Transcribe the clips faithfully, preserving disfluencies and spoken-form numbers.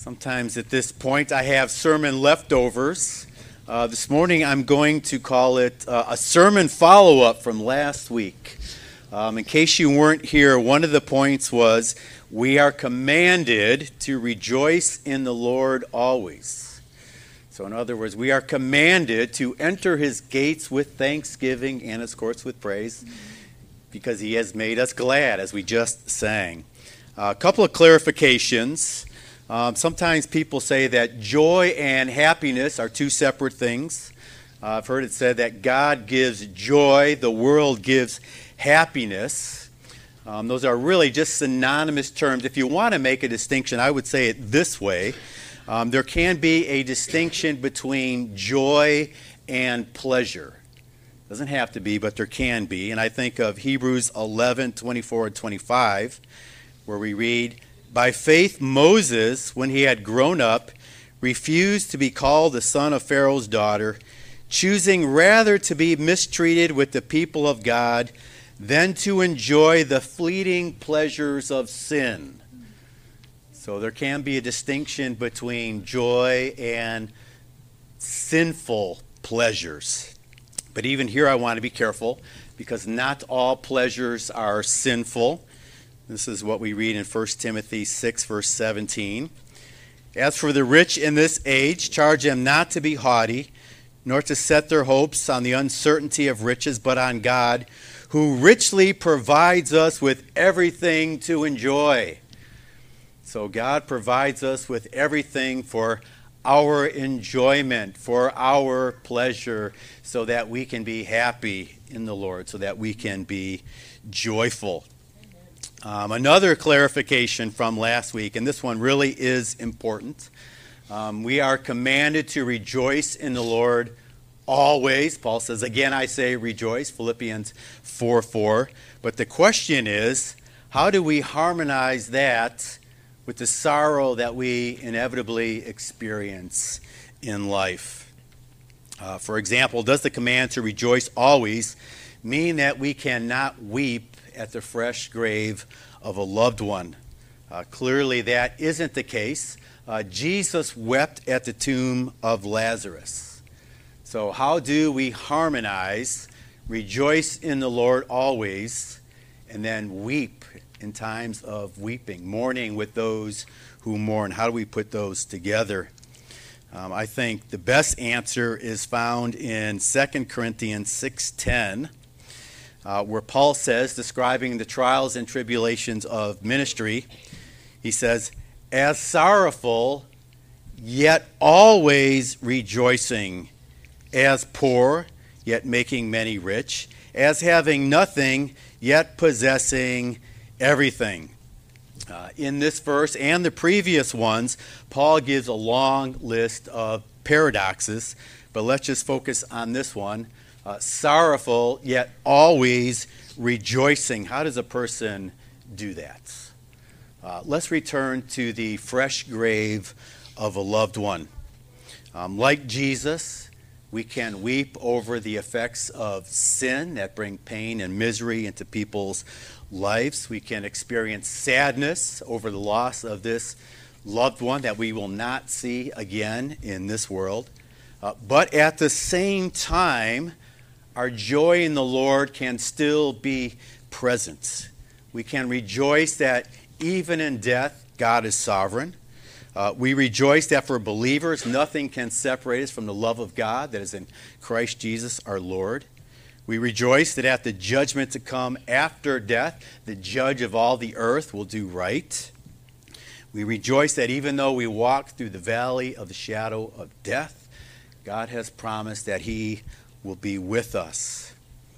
Sometimes at this point I have sermon leftovers. Uh, this morning I'm going to call it uh, a sermon follow-up from last week. Um, in case you weren't here, one of the points was we are commanded to rejoice in the Lord always. So in other words, we are commanded to enter his gates with thanksgiving and his courts with praise because he has made us glad, as we just sang. Uh, a couple of clarifications. Um, sometimes people say that joy and happiness are two separate things. Uh, I've heard it said that God gives joy, the world gives happiness. Um, those are really just synonymous terms. If you want to make a distinction, I would say it this way. Um, there can be a distinction between joy and pleasure. Doesn't have to be, but there can be. And I think of Hebrews eleven, twenty-four and twenty-five, where we read, "By faith Moses, when he had grown up, refused to be called the son of Pharaoh's daughter, choosing rather to be mistreated with the people of God than to enjoy the fleeting pleasures of sin." So there can be a distinction between joy and sinful pleasures. But even here I want to be careful, because not all pleasures are sinful. This is what we read in First Timothy six, verse seventeen. "As for the rich in this age, charge them not to be haughty, nor to set their hopes on the uncertainty of riches, but on God, who richly provides us with everything to enjoy." So God provides us with everything for our enjoyment, for our pleasure, so that we can be happy in the Lord, so that we can be joyful. Um, another clarification from last week, and this one really is important. Um, we are commanded to rejoice in the Lord always. Paul says, "Again I say rejoice," Philippians four four. But the question is, how do we harmonize that with the sorrow that we inevitably experience in life? Uh, for example, does the command to rejoice always mean that we cannot weep at the fresh grave of a loved one? Uh, clearly that isn't the case. Uh, Jesus wept at the tomb of Lazarus. So how do we harmonize rejoice in the Lord always and then weep in times of weeping, mourning with those who mourn? How do we put those together? Um, I think the best answer is found in Second Corinthians six ten. Uh, where Paul says, describing the trials and tribulations of ministry, he says, "As sorrowful, yet always rejoicing, as poor, yet making many rich, as having nothing, yet possessing everything." Uh, in this verse and the previous ones, Paul gives a long list of paradoxes, but let's just focus on this one. Uh, sorrowful, yet always rejoicing. How does a person do that? Uh, let's return to the fresh grave of a loved one. Um, like Jesus, we can weep over the effects of sin that bring pain and misery into people's lives. We can experience sadness over the loss of this loved one that we will not see again in this world. Uh, but at the same time, our joy in the Lord can still be present. We can rejoice that even in death, God is sovereign. Uh, we rejoice that for believers, nothing can separate us from the love of God that is in Christ Jesus our Lord. We rejoice that at the judgment to come after death, the judge of all the earth will do right. We rejoice that even though we walk through the valley of the shadow of death, God has promised that he will be with us.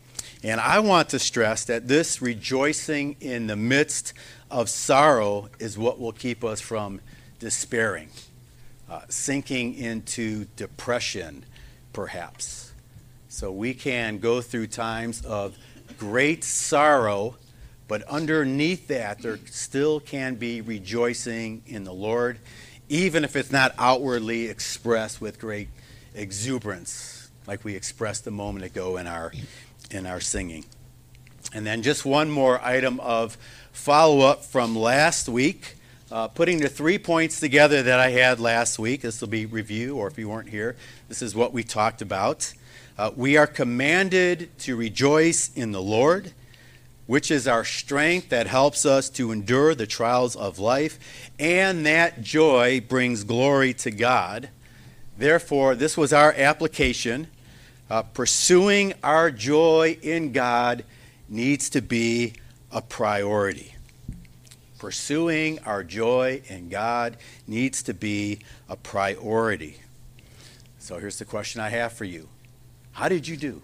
And I want to stress that this rejoicing in the midst of sorrow is what will keep us from despairing, uh, sinking into depression, perhaps. So we can go through times of great sorrow, but underneath that, there still can be rejoicing in the Lord, even if it's not outwardly expressed with great exuberance, like we expressed a moment ago in our in our singing. And then just one more item of follow-up from last week. uh, putting the three points together that I had last week. This will be review, or if you weren't here, this is what we talked about. Uh, we are commanded to rejoice in the Lord, which is our strength that helps us to endure the trials of life, and that joy brings glory to God. Therefore, this was our application. Uh, pursuing our joy in God needs to be a priority. Pursuing our joy in God needs to be a priority. So here's the question I have for you. How did you do?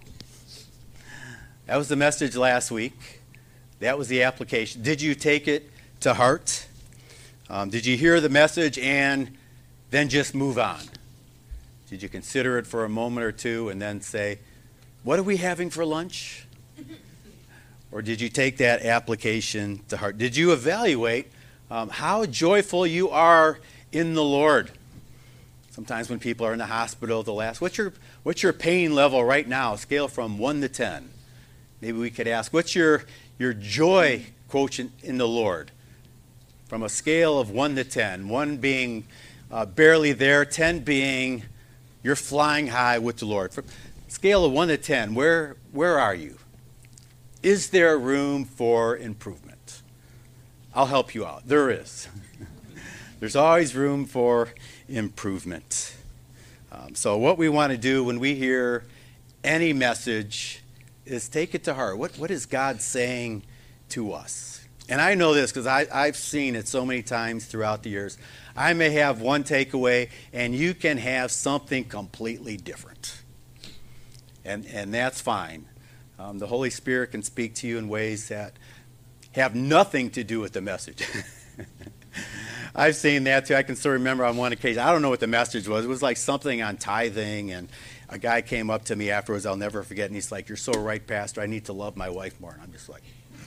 That was the message last week. That was the application. Did you take it to heart? Um, did you hear the message and then just move on? Did you consider it for a moment or two and then say, what are we having for lunch? Or did you take that application to heart? Did you evaluate um, how joyful you are in the Lord? Sometimes when people are in the hospital, they'll ask, what's your, what's your pain level right now? Scale from one to ten. Maybe we could ask, what's your, your joy quotient in the Lord? From a scale of one to ten. one being uh, barely there, ten being you're flying high with the Lord. From a scale of one to ten, where, where are you? Is there room for improvement? I'll help you out. There is. There's always room for improvement. Um, so what we want to do when we hear any message is take it to heart. What, what is God saying to us? And I know this because I've seen it so many times throughout the years. I may have one takeaway, and you can have something completely different. And, and that's fine. Um, the Holy Spirit can speak to you in ways that have nothing to do with the message. I've seen that too. I can still remember on one occasion, I don't know what the message was. It was like something on tithing, and a guy came up to me afterwards, I'll never forget, and he's like, you're so right, Pastor, I need to love my wife more. And I'm just like,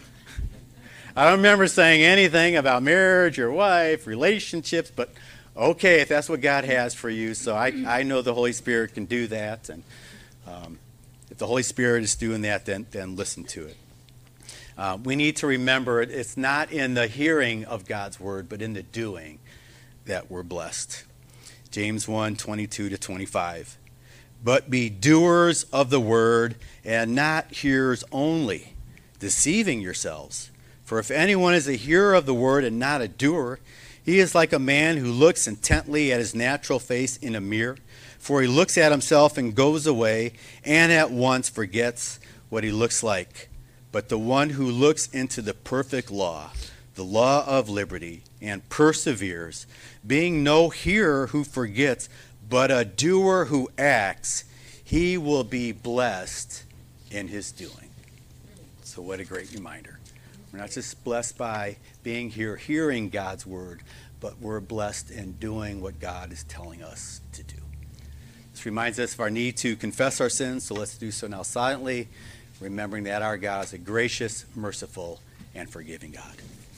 I don't remember saying anything about marriage or wife, relationships, but okay, if that's what God has for you. So I, I know the Holy Spirit can do that, and um, if the Holy Spirit is doing that, then, then listen to it. Uh, we need to remember it, it's not in the hearing of God's word, but in the doing that we're blessed. James one, twenty-two to twenty-five. But be doers of the word and not hearers only, deceiving yourselves. For if anyone is a hearer of the word and not a doer, he is like a man who looks intently at his natural face in a mirror. For he looks at himself and goes away and at once forgets what he looks like. But the one who looks into the perfect law, the law of liberty, and perseveres, being no hearer who forgets, but a doer who acts, he will be blessed in his doing. So what a great reminder. We're not just blessed by being here, hearing God's word, but we're blessed in doing what God is telling us to do. This reminds us of our need to confess our sins, so let's do so now silently, remembering that our God is a gracious, merciful, and forgiving God.